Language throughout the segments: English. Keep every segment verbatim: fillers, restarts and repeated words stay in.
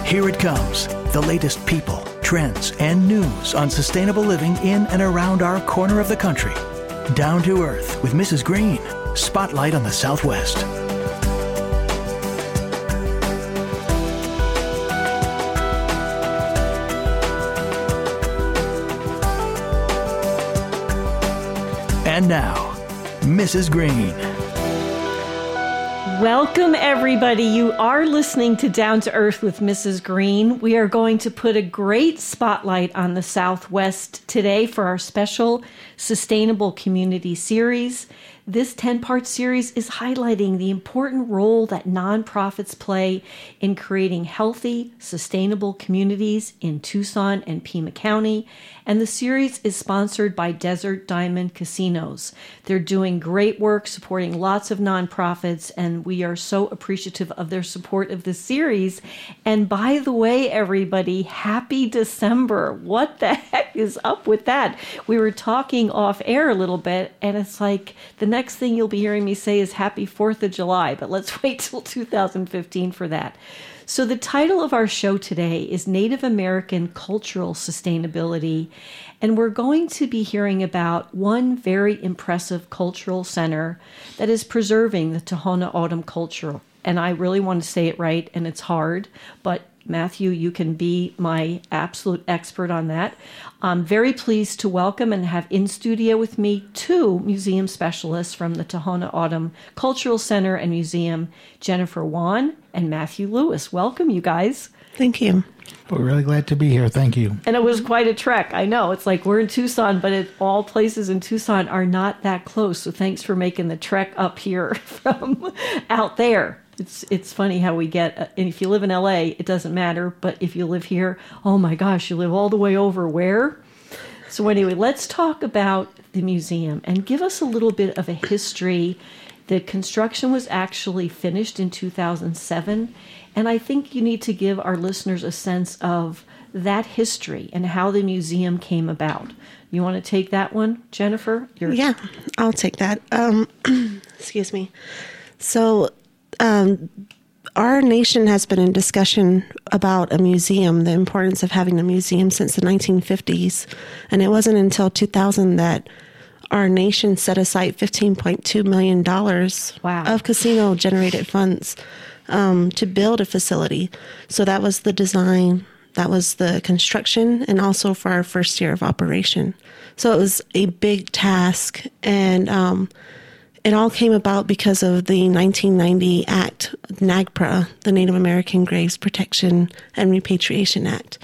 Here it comes, the latest people, trends, and news on sustainable living in and around our corner of the country. Down to Earth with Missus Green. Spotlight on the Southwest. And now, Missus Green. Welcome, everybody. You are listening to Down to Earth with Missus Green. We are going to put a great spotlight on the Southwest today for our special Sustainable Community Series. This ten-part series is highlighting the important role that nonprofits play in creating healthy, sustainable communities in Tucson and Pima County. And the series is sponsored by Desert Diamond Casinos. They're doing great work supporting lots of nonprofits, and we are so appreciative of their support of this series. And by the way, everybody, happy December. What the heck is up with that? We were talking off air a little bit, and it's like the next thing you'll be hearing me say is happy fourth of July, but let's wait till two thousand fifteen for that. So the title of our show today is Native American Cultural Sustainability, and we're going to be hearing about one very impressive cultural center that is preserving the Tohono O'odham culture. And I really want to say it right, and it's hard, but Matthew, you can be my absolute expert on that. I'm very pleased to welcome and have in studio with me two museum specialists from the Tohono O'odham Cultural Center and Museum, Jennifer Wan and Matthew Lewis. Welcome, you guys. Thank you. We're really glad to be here. Thank you. And it was quite a trek. I know. It's like we're in Tucson, but it, all places in Tucson are not that close. So thanks for making the trek up here from out there. It's it's funny how we get, uh, and if you live in L A, it doesn't matter, but if you live here, oh my gosh, you live all the way over where? So anyway, let's talk about the museum and give us a little bit of a history. The construction was actually finished in two thousand seven, and I think you need to give our listeners a sense of that history and how the museum came about. You want to take that one, Jennifer? You're- yeah, I'll take that. Um, excuse me. So... Um, our nation has been in discussion about a museum, the importance of having a museum since the nineteen fifties. And it wasn't until two thousand that our nation set aside fifteen point two million dollars wow. of casino-generated funds um, to build a facility. So that was the design, that was the construction, and also for our first year of operation. So it was a big task, and um it all came about because of the nineteen ninety Act, NAGPRA, the Native American Graves Protection and Repatriation Act.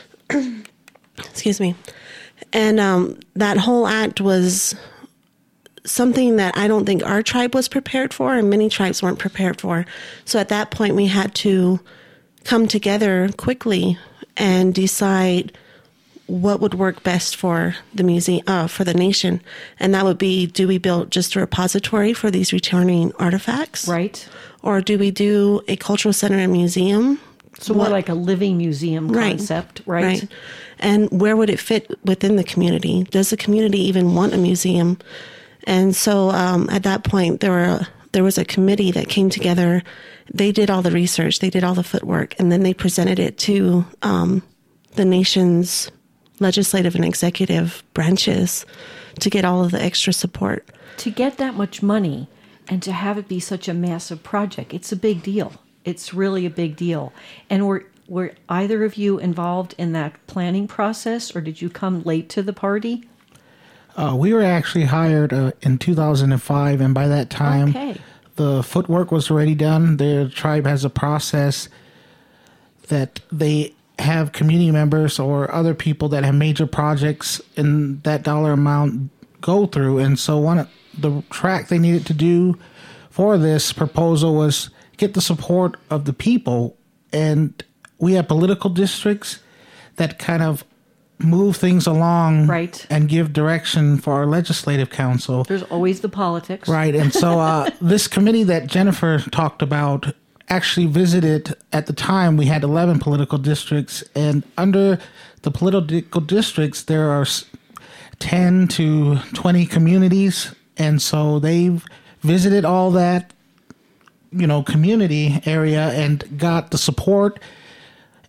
Excuse me. And um, that whole act was something that I don't think our tribe was prepared for, and many tribes weren't prepared for. So at that point, we had to come together quickly and decide what would work best for the museum, uh, for the nation. And that would be, do we build just a repository for these returning artifacts? Right. Or do we do a cultural center and museum? So more what, like a living museum right, concept, right? Right. And where would it fit within the community? Does the community even want a museum? And so um, at that point, there were there was a committee that came together. They did all the research. They did all the footwork. And then they presented it to um, the nation's legislative and executive branches to get all of the extra support. To get that much money and to have it be such a massive project, it's a big deal. It's really a big deal. And were were either of you involved in that planning process, or did you come late to the party? Uh, we were actually hired uh, in two thousand five, and by that time, okay. the footwork was already done. The tribe has a process that they have community members or other people that have major projects in that dollar amount go through. And so one of the track they needed to do for this proposal was get the support of the people. And we have political districts that kind of move things along right. and give direction for our legislative council. There's always the politics. Right. And so uh, this committee that Jennifer talked about actually visited, at the time, we had eleven political districts, and under the political districts, there are ten to twenty communities, and so they've visited all that, you know, community area and got the support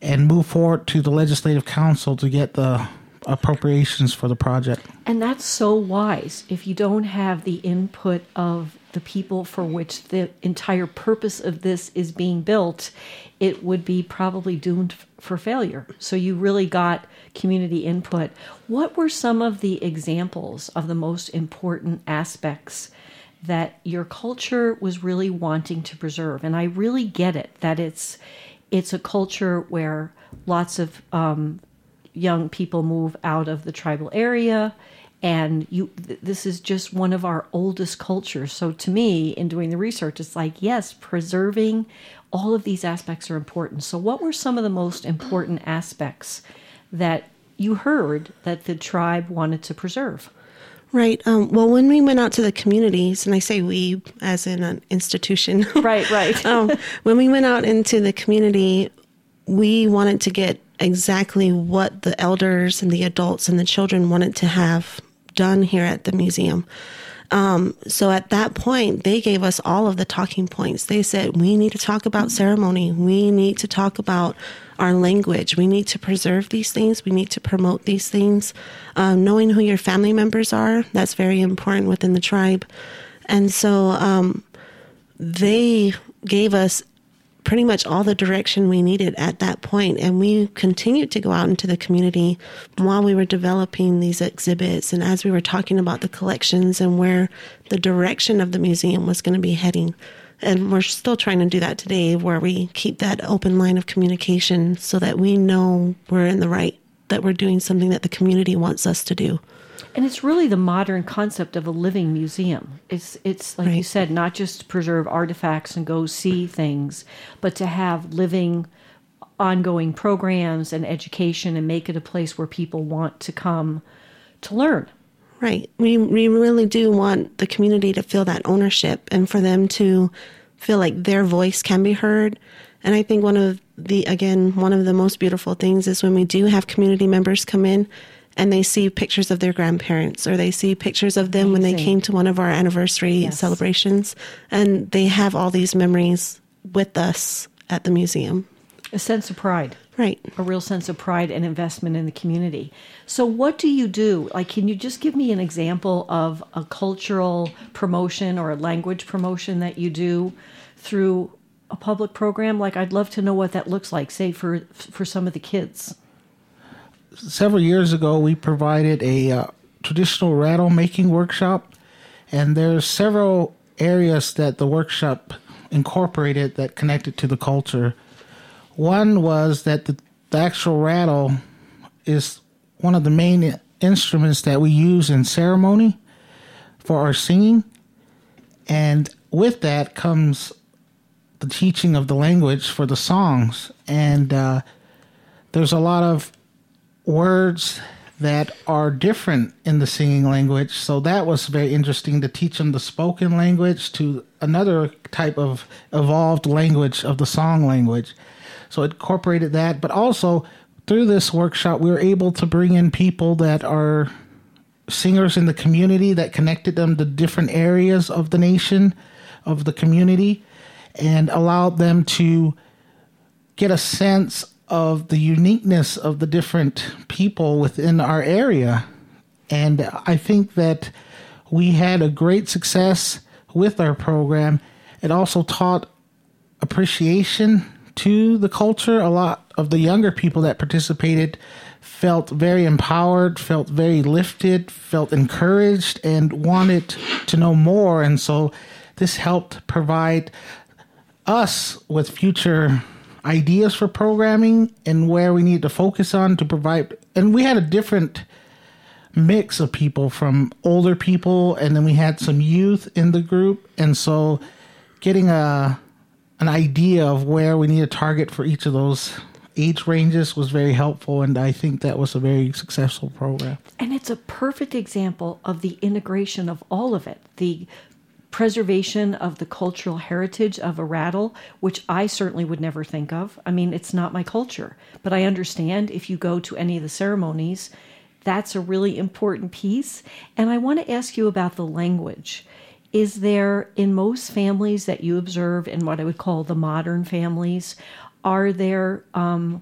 and move forward to the Legislative Council to get the appropriations for the project. And that's so wise. If you don't have the input of the people for which the entire purpose of this is being built, it would be probably doomed for failure. So you really got community input. What were some of the examples of the most important aspects that your culture was really wanting to preserve? And I really get it, that it's it's a culture where lots of um, young people move out of the tribal area, and you th- this is just one of our oldest cultures. So to me, in doing the research, it's like, yes, preserving all of these aspects are important. So what were some of the most important aspects that you heard that the tribe wanted to preserve? Right. Um, well, when we went out to the communities, and I say we as in an institution. Right, right. um, when we went out into the community, we wanted to get exactly what the elders and the adults and the children wanted to have done here at the museum. Um, so at that point, they gave us all of the talking points. They said, we need to talk about ceremony. We need to talk about our language. We need to preserve these things. We need to promote these things. Um, knowing who your family members are, that's very important within the tribe. And so um, they gave us pretty much all the direction we needed at that point. And we continued to go out into the community while we were developing these exhibits and as we were talking about the collections and where the direction of the museum was going to be heading. And we're still trying to do that today, where we keep that open line of communication so that we know we're in the right, that we're doing something that the community wants us to do. And it's really the modern concept of a living museum. It's, it's like Right. you said, not just to preserve artifacts and go see things, but to have living, ongoing programs and education and make it a place where people want to come to learn. Right. We we really do want the community to feel that ownership and for them to feel like their voice can be heard. And I think one of the, again, one of the most beautiful things is when we do have community members come in and they see pictures of their grandparents, or they see pictures of them when they Amazing. came to one of our anniversary Yes. celebrations, and they have all these memories with us at the museum. A sense of pride. Right. A real sense of pride and investment in the community. So what do you do? Like, can you just give me an example of a cultural promotion or a language promotion that you do through a public program? Like, I'd love to know what that looks like, say, for for some of the kids. Several years ago, we provided a uh, traditional rattle making workshop, and there's several areas that the workshop incorporated that connected to the culture. One was that the, the actual rattle is one of the main instruments that we use in ceremony for our singing, and with that comes the teaching of the language for the songs. And uh, there's a lot of words that are different in the singing language, so that was very interesting to teach them the spoken language to another type of evolved language of the song language. So it incorporated that, but also through this workshop we were able to bring in people that are singers in the community that connected them to different areas of the nation, of the community, and allowed them to get a sense of the uniqueness of the different people within our area. And I think that we had a great success with our program. It also taught appreciation to the culture. A lot of the younger people that participated felt very empowered, felt very lifted, felt encouraged, and wanted to know more. And so this helped provide us with future ideas for programming and where we need to focus on to provide. And we had a different mix of people, from older people, and then we had some youth in the group. And so getting a an idea of where we need to target for each of those age ranges was very helpful, and I think that was a very successful program. And it's a perfect example of the integration of all of it. The preservation of the cultural heritage of a rattle, which I certainly would never think of. I mean, it's not my culture, but I understand if you go to any of the ceremonies, that's a really important piece. And I want to ask you about the language. Is there, in most families that you observe, in what I would call the modern families, are there um,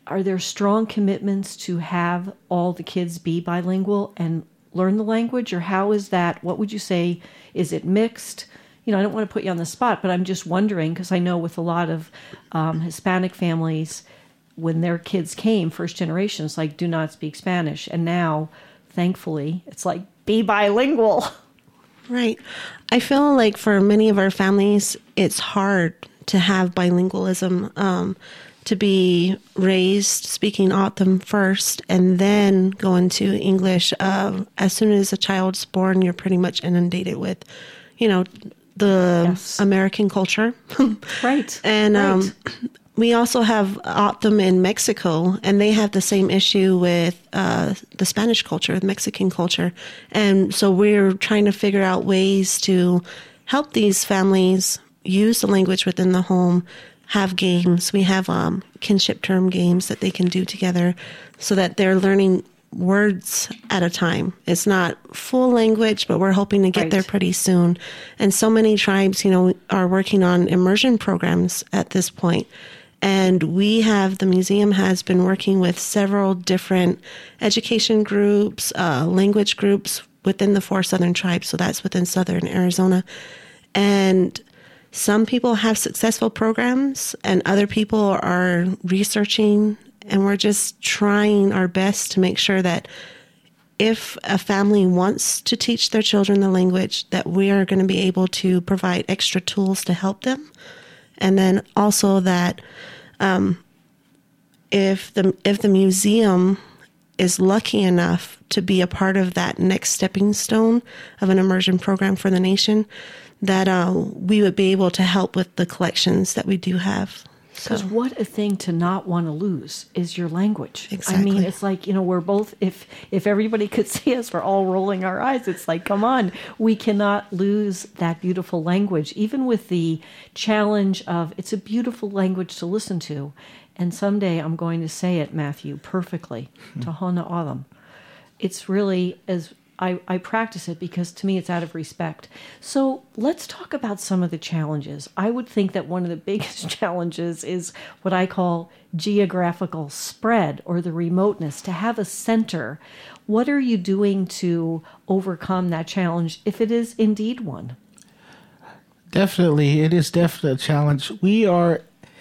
are there strong commitments to have all the kids be bilingual and learn the language, or how is that? What would you say? Is it mixed? You know, I don't want to put you on the spot, but I'm just wondering, because I know with a lot of um, Hispanic families, when their kids came, first generation, it's like, do not speak Spanish. And now, thankfully, it's like, be bilingual. Right. I feel like for many of our families, it's hard to have bilingualism, um, to be raised speaking O'odham first and then go into English. Uh, as soon as a child's born, you're pretty much inundated with, you know, the yes. American culture. Right. And right. Um, we also have O'odham in Mexico, and they have the same issue with uh, the Spanish culture, the Mexican culture. And so we're trying to figure out ways to help these families use the language within the home, have games. We have um, kinship term games that they can do together so that they're learning words at a time. It's not full language, but we're hoping to get right. there pretty soon. And so many tribes, you know, are working on immersion programs at this point. And we have, the museum has been working with several different education groups, uh, language groups within the four southern tribes. So that's within southern Arizona. And some people have successful programs and other people are researching, and we're just trying our best to make sure that if a family wants to teach their children the language, that we are going to be able to provide extra tools to help them. And then also that um, if the if the museum is lucky enough to be a part of that next stepping stone of an immersion program for the nation, that uh, we would be able to help with the collections that we do have. Because So, what a thing to not want to lose is your language. Exactly. I mean, it's like, you know, we're both, if if everybody could see us, we're all rolling our eyes. It's like, come on, we cannot lose that beautiful language, even with the challenge of it's a beautiful language to listen to. And someday I'm going to say it, Matthew, perfectly, Tohono O'odham. It's really, as I, I practice it because to me it's out of respect. So let's talk about some of the challenges. I would think that one of the biggest challenges is what I call geographical spread, or the remoteness, to have a center. What are you doing to overcome that challenge, if it is indeed one? Definitely, it is definitely a challenge. We are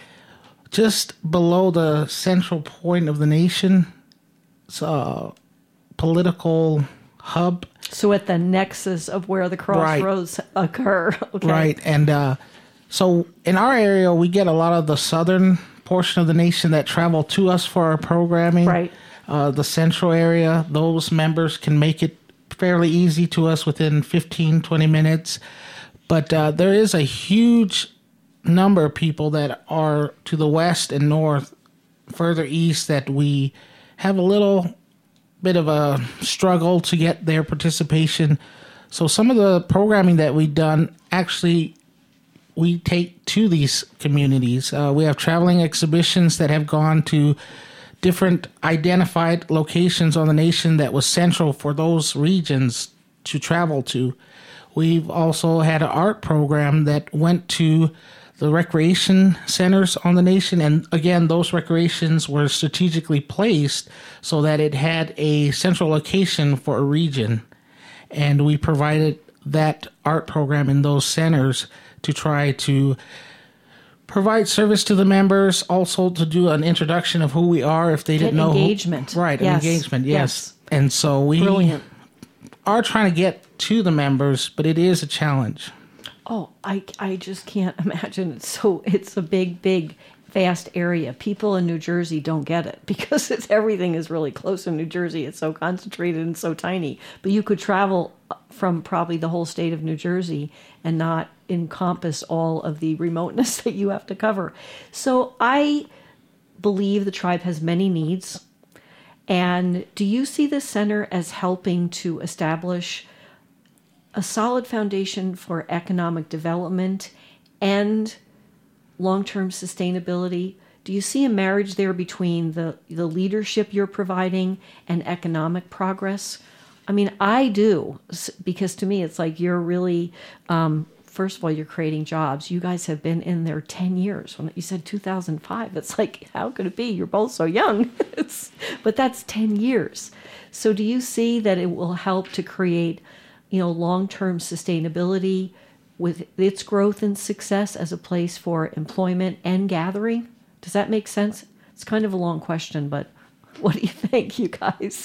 just below the central point of the nation. It's a political hub. So at the nexus of where the crossroads right. occur. Okay. Right. And uh, so in our area, we get a lot of the southern portion of the nation that travel to us for our programming. Right. Uh, the central area, those members can make it fairly easy to us within fifteen, twenty minutes. But uh, there is a huge number of people that are to the west and north, further east, that we have a little bit of a struggle to get their participation. So some of the programming that we've done, actually, we take to these communities. Uh, we have traveling exhibitions that have gone to different identified locations on the nation that was central for those regions to travel to. We've also had an art program that went to the recreation centers on the nation. And again, those recreations were strategically placed so that it had a central location for a region. And we provided that art program in those centers to try to provide service to the members, also to do an introduction of who we are if they Get didn't know. engagement. Who, right, Yes. engagement, yes. Yes. And so we Brilliant. are trying to get to the members, but it is a challenge. Oh, I, I just can't imagine. It's so it's a big, big, vast area. People in New Jersey don't get it because it's, everything is really close in New Jersey. It's so concentrated and so tiny. But you could travel from probably the whole state of New Jersey and not encompass all of the remoteness that you have to cover. So I believe the tribe has many needs. And do you see the center as helping to establish a solid foundation for economic development and long-term sustainability? Do you see a marriage there between the, the leadership you're providing and economic progress? I mean, I do, because to me, it's like you're really um, first of all, you're creating jobs. You guys have been in there ten years. When you said two thousand five, it's like, how could it be? You're both so young. It's, but that's ten years. So do you see that it will help to create, you know, long-term sustainability with its growth and success as a place for employment and gathering? Does that make sense? It's kind of a long question, but what do you think, you guys?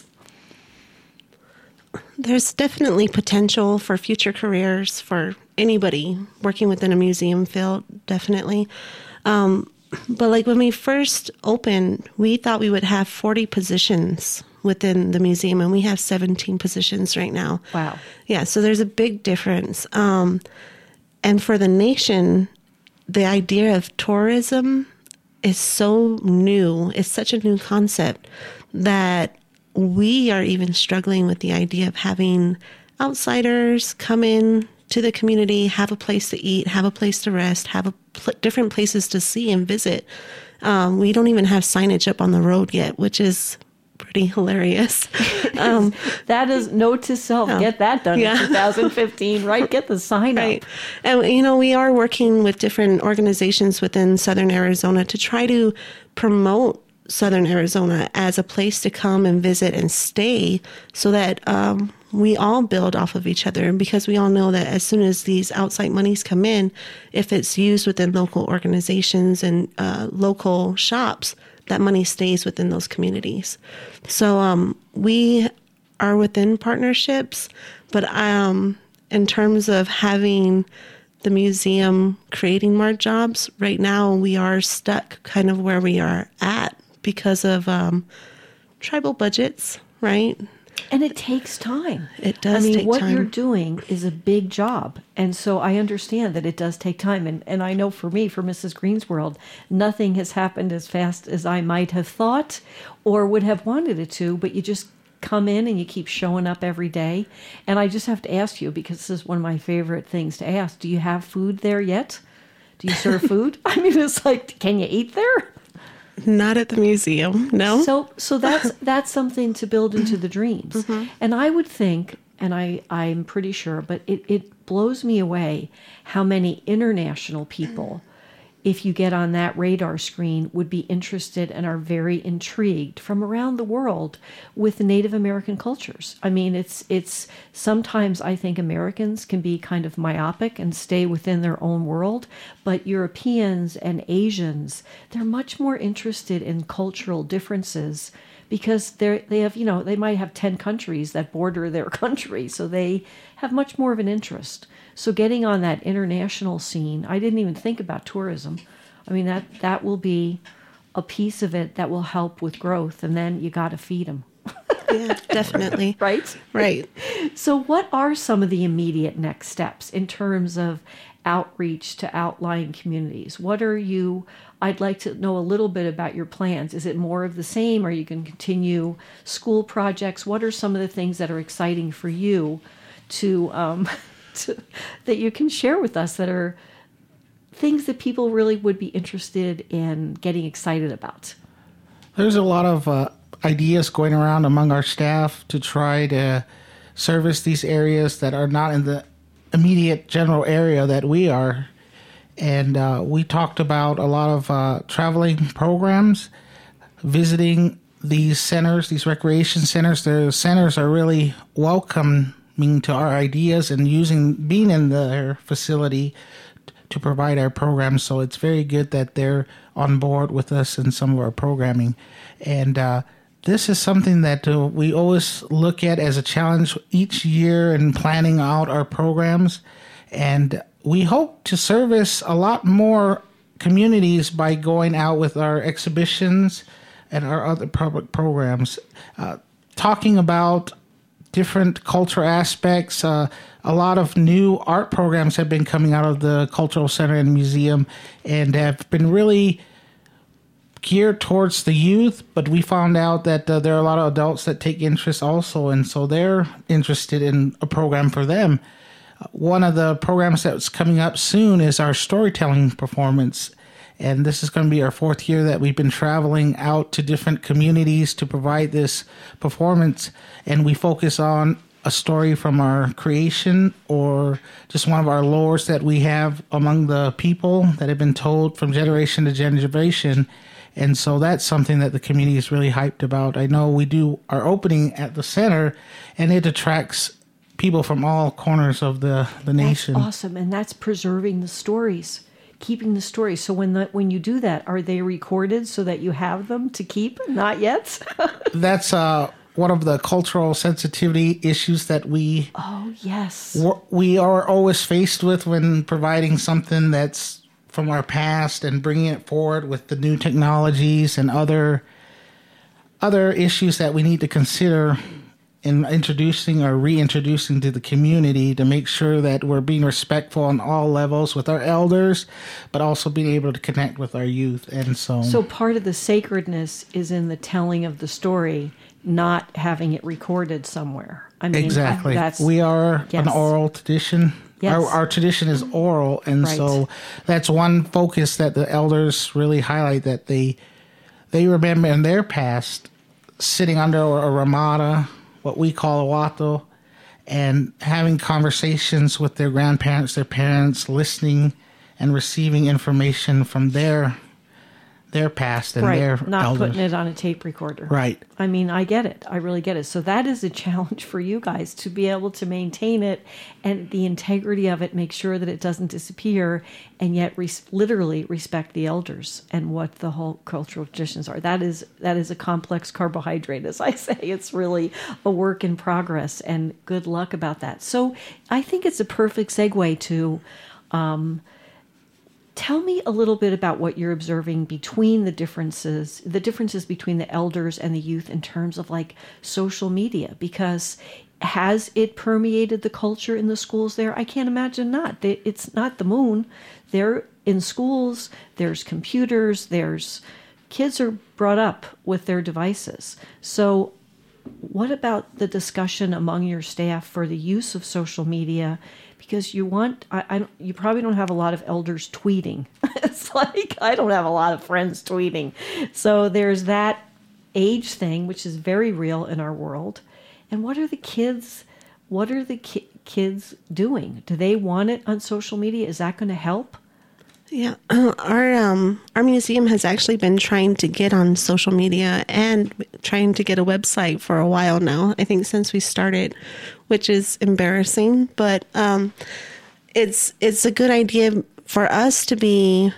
There's definitely potential for future careers for anybody working within a museum field, definitely. Um, but like when we first opened, we thought we would have forty positions within the museum, and we have seventeen positions right now. Wow. Yeah, so there's a big difference. Um, and for the nation, the idea of tourism is so new. It's such a new concept that we are even struggling with the idea of having outsiders come in to the community, have a place to eat, have a place to rest, have a pl- different places to see and visit. Um, we don't even have signage up on the road yet, which is pretty hilarious. Um, that is note to self. Oh, Get that done yeah. in two thousand fifteen, right? Get the sign right. up. And, you know, we are working with different organizations within Southern Arizona to try to promote Southern Arizona as a place to come and visit and stay, so that um, we all build off of each other. Because we all know that as soon as these outside monies come in, if it's used within local organizations and uh, local shops, that money stays within those communities. So um, we are within partnerships, but um, in terms of having the museum creating more jobs, right now we are stuck kind of where we are at because of um, tribal budgets, right? And it takes time. It does I mean, take what time. you're doing is a big job. And so I understand that it does take time. And, and I know for me, for Missus Green's World, nothing has happened as fast as I might have thought or would have wanted it to, but you just come in and you keep showing up every day. And I just have to ask you, because this is one of my favorite things to ask, do you have food there yet? Do you serve food? I mean, it's like, can you eat there? Not at the museum, no. So so that's that's something to build into the dreams. Mm-hmm. And I would think, and I, I'm pretty sure, but it, it blows me away how many international people, if you get on that radar screen, would be interested and are very intrigued from around the world with Native American cultures. I mean, it's it's sometimes I think Americans can be kind of myopic and stay within their own world, but Europeans and Asians, they're much more interested in cultural differences because they they have, you know, they might have ten countries that border their country, so they have much more of an interest. So getting on that international scene, I didn't even think about tourism. I mean, that, that will be a piece of it that will help with growth, and then you got to feed them. Yeah, definitely. Right? Right. So what are some of the immediate next steps in terms of outreach to outlying communities? What are you, I'd like to know a little bit about your plans. Is it more of the same, or you can continue school projects? What are some of the things that are exciting for you to... Um, To, that you can share with us that are things that people really would be interested in getting excited about? There's a lot of uh, ideas going around among our staff to try to service these areas that are not in the immediate general area that we are. And uh, we talked about a lot of uh, traveling programs, visiting these centers, these recreation centers. The centers are really welcome to our ideas and using being in their facility to provide our programs. So it's very good that they're on board with us in some of our programming. And uh, this is something that uh, we always look at as a challenge each year in planning out our programs. And we hope to service a lot more communities by going out with our exhibitions and our other public programs, uh, talking about different cultural aspects. Uh, a lot of new art programs have been coming out of the Cultural Center and Museum and have been really geared towards the youth, but we found out that uh, there are a lot of adults that take interest also, and so they're interested in a program for them. Uh, one of the programs that's coming up soon is our storytelling performance, and this is going to be our fourth year that we've been traveling out to different communities to provide this performance. And we focus on a story from our creation or just one of our lores that we have among the people that have been told from generation to generation. And so that's something that the community is really hyped about. I know we do our opening at the center, and it attracts people from all corners of the, the nation. That's awesome. And that's preserving the stories, keeping the stories. So when the, when you do that, are they recorded so that you have them to keep? Not yet? That's uh, one of the cultural sensitivity issues that we oh yes we are always faced with when providing something that's from our past and bringing it forward with the new technologies and other other issues that we need to consider in introducing or reintroducing to the community to make sure that we're being respectful on all levels with our elders, but also being able to connect with our youth. And so, so part of the sacredness is in the telling of the story, not having it recorded somewhere. I mean, exactly. That's, we are yes. an oral tradition. Yes. Our, our tradition is oral, and right. so that's one focus that the elders really highlight, that they they remember in their past sitting under a ramada, what we call a wato, and having conversations with their grandparents, their parents, listening and receiving information from their their past and right. their not elders. Putting it on a tape recorder. Right. I mean, I get it. I really get it. So that is a challenge for you guys to be able to maintain it and the integrity of it, make sure that it doesn't disappear, and yet res- literally respect the elders and what the whole cultural traditions are. That is that is a complex carbohydrate, as I say. It's really a work in progress, and good luck about that. So I think it's a perfect segue to um, tell me a little bit about what you're observing between the differences, the differences between the elders and the youth in terms of like social media, because has it permeated the culture in the schools there? I can't imagine not. It's not the moon. They're in schools, there's computers, there's kids are brought up with their devices. So what about the discussion among your staff for the use of social media? Because you want, I, I, you probably don't have a lot of elders tweeting. It's like, I don't have a lot of friends tweeting. So there's that age thing, which is very real in our world. And what are the kids, what are the ki- kids doing? Do they want it on social media? Is that going to help? Yeah, our um, our museum has actually been trying to get on social media and trying to get a website for a while now. I think since we started, which is embarrassing, but um, it's it's a good idea for us to be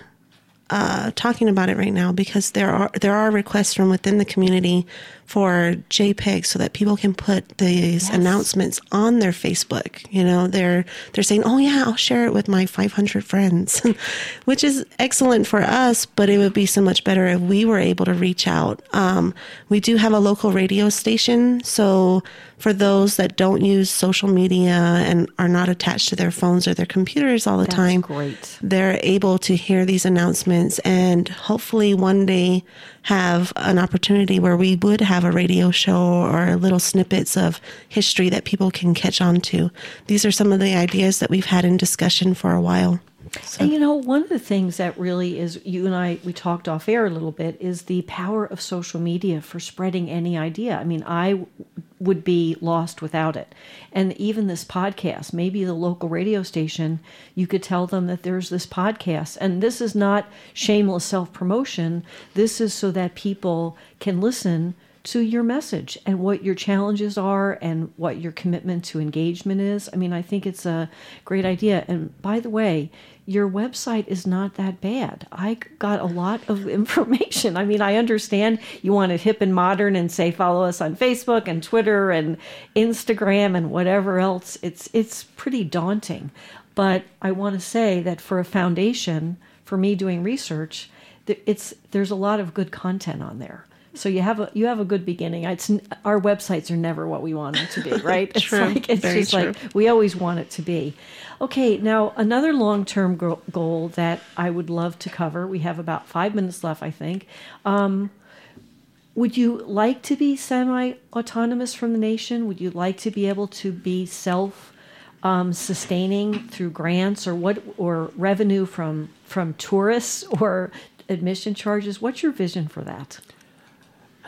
uh, talking about it right now, because there are there are requests from within the community for JPEGs so that people can put these yes. announcements on their Facebook. You know, they're they're saying, "Oh yeah, I'll share it with my five hundred friends," which is excellent for us. But it would be so much better if we were able to reach out. Um, we do have a local radio station, so for those that don't use social media and are not attached to their phones or their computers all the That's time, great. They're able to hear these announcements and hopefully one day have an opportunity where we would have a radio show or little snippets of history that people can catch on to. These are some of the ideas that we've had in discussion for a while. So. And you know, one of the things that really is, you and I, we talked off air a little bit, is the power of social media for spreading any idea. I mean, I would be lost without it. And even this podcast, maybe the local radio station, you could tell them that there's this podcast. And this is not shameless self-promotion. This is so that people can listen to your message and what your challenges are and what your commitment to engagement is. I mean, I think it's a great idea. And by the way, your website is not that bad. I got a lot of information. I mean, I understand you want it hip and modern and say follow us on Facebook and Twitter and Instagram and whatever else. It's it's pretty daunting. But I want to say that for a foundation, for me doing research, it's there's a lot of good content on there. So you have a you have a good beginning. It's, our websites are never what we want them to be, right? It's True. like it's Very just true. like we always want it to be. Okay, now another long-term go- goal that I would love to cover. We have about five minutes left, I think. Um, would you like to be semi-autonomous from the nation? Would you like to be able to be self um, sustaining through grants or what or revenue from from tourists or admission charges? What's your vision for that?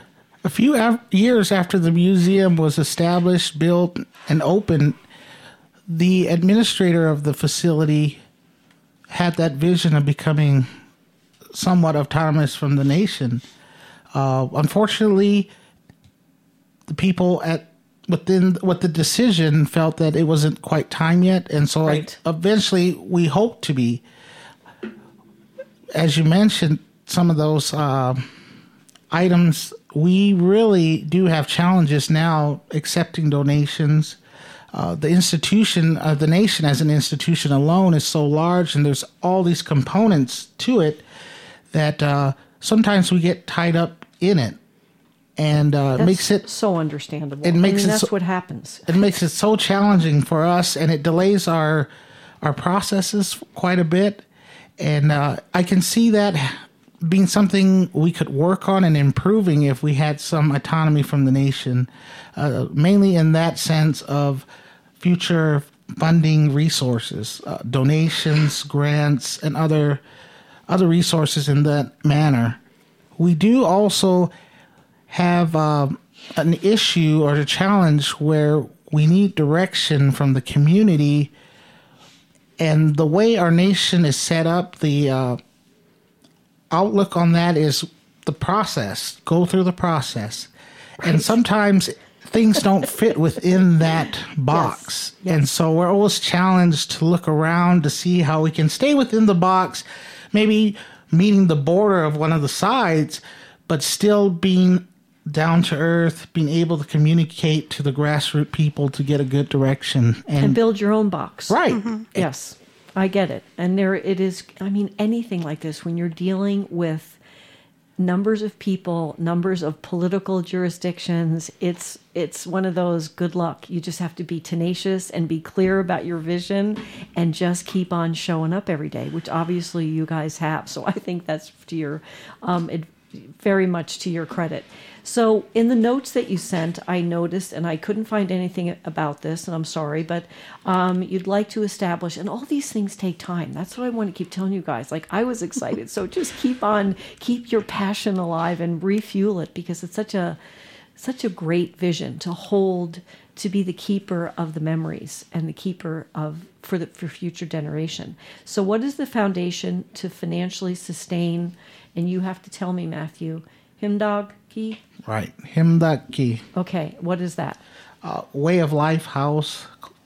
A few af- years after the museum was established, built, and opened, the administrator of the facility had that vision of becoming somewhat autonomous from the nation. Uh, unfortunately, the people at within with the decision felt that it wasn't quite time yet, and so Right. like, eventually we hope to be. As you mentioned, some of those uh, items, we really do have challenges now accepting donations. Uh, the institution, uh, the nation as an institution alone is so large, and there's all these components to it that uh, sometimes we get tied up in it, and uh, it That's makes it so understandable. it makes I mean, it that's so- what happens. it makes it so challenging for us, and it delays our our processes quite a bit. And uh, I can see that being something we could work on and improving if we had some autonomy from the nation, uh, mainly in that sense of future funding resources, uh, donations, grants, and other other resources in that manner. We do also have uh, an issue or a challenge where we need direction from the community. And the way our nation is set up, the uh, outlook on that is the process, go through the process. And sometimes things don't fit within that box. Yes. And so we're always challenged to look around to see how we can stay within the box, maybe meeting the border of one of the sides, but still being down to earth, being able to communicate to the grassroots people to get a good direction. And, And build your own box. right. Yes, I get it. And there it is. I mean, anything like this, when you're dealing with numbers of people, numbers of political jurisdictions, it's it's one of those good luck. You just have to be tenacious and be clear about your vision and just keep on showing up every day, which obviously you guys have. So I think that's to your um, it, very much to your credit. So in the notes that you sent, I noticed, and I couldn't find anything about this, and I'm sorry, but um, you'd like to establish, and all these things take time. That's what I want to keep telling you guys. Like, I was excited. So just keep on, keep your passion alive and refuel it, because it's such a, such a great vision to hold, to be the keeper of the memories and the keeper of, for the for future generation. So what is the foundation to financially sustain, and you have to tell me, Matthew, Himdag Ki? Right. Himdaki, Okay, what is that? uh, Way of Life House,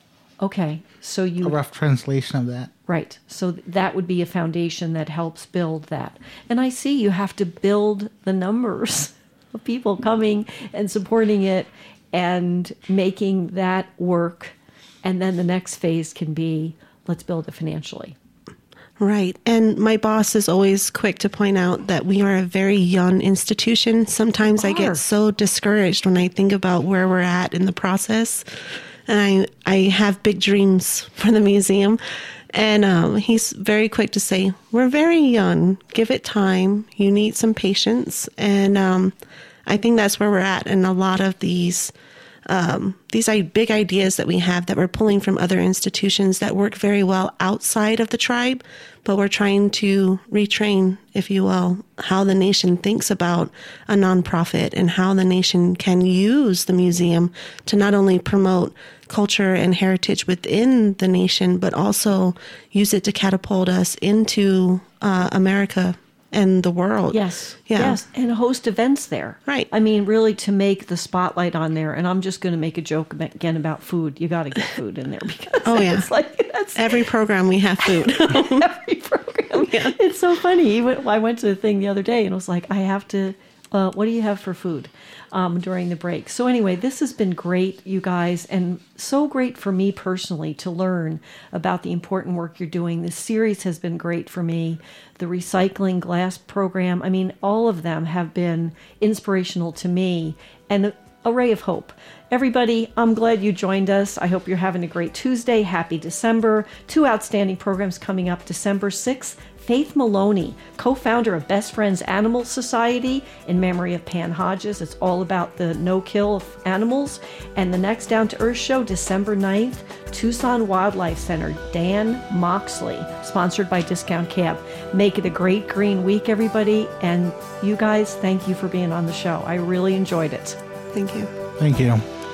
Okay, so a you, rough translation of that. right, so that would be a foundation that helps build that. And I see you have to build the numbers of people coming and supporting it and making that work. And then the next phase can be, let's build it financially. Right. And my boss is always quick to point out that we are a very young institution. Sometimes I Are. get so discouraged when I think about where we're at in the process. And I, I have big dreams for the museum. And um, he's very quick to say, we're very young. Give it time. You need some patience. And um, I think that's where we're at. And a lot of these Um, these i- big ideas that we have that we're pulling from other institutions that work very well outside of the tribe, but we're trying to retrain, if you will, how the nation thinks about a nonprofit and how the nation can use the museum to not only promote culture and heritage within the nation, but also use it to catapult us into uh, America and the world. Yes. Yeah. Yes. And host events there. Right. I mean, really to make the spotlight on there. And I'm just going to make a joke about- again about food. You got to get food in there because Oh, yeah. it's like that's Every program we have food. every program. It's so funny. Even I went to the thing the other day and was like, I have to. Uh, what do you have for food um, during the break? So anyway, this has been great, you guys, and so great for me personally to learn about the important work you're doing. This series has been great for me. The recycling glass program, I mean, all of them have been inspirational to me. And a ray of hope. Everybody, I'm glad you joined us. I hope you're having a great Tuesday. Happy December. Two outstanding programs coming up December sixth. Faith Maloney, co-founder of Best Friends Animal Society in memory of Pan Hodges. It's all about the no-kill of animals. And the next Down to Earth show, December ninth, Tucson Wildlife Center, Dan Moxley, sponsored by Discount Cab. Make it a great green week, everybody. And you guys, thank you for being on the show. I really enjoyed it. Thank you. Thank you.